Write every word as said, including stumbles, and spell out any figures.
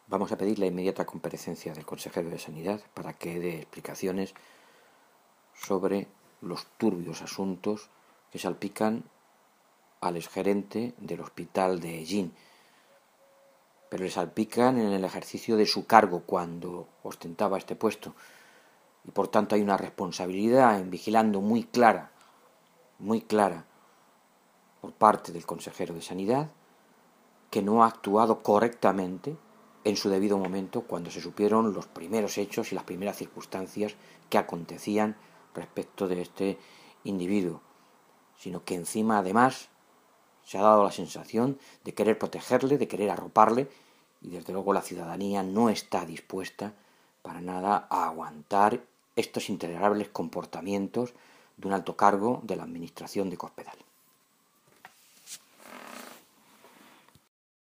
Vamos a pedir la inmediata comparecencia del consejero de Sanidad para que dé explicaciones sobre los turbios asuntos que salpican al exgerente del hospital de Ellín, pero le salpican en el ejercicio de su cargo cuando ostentaba este puesto, y por tanto hay una responsabilidad en vigilando muy clara, muy clara por parte del consejero de Sanidad, que no ha actuado correctamente en su debido momento cuando se supieron los primeros hechos y las primeras circunstancias que acontecían respecto de este individuo, sino que encima además se ha dado la sensación de querer protegerle, de querer arroparle, y desde luego la ciudadanía no está dispuesta para nada a aguantar estos intolerables comportamientos de un alto cargo de la administración de Cospedal.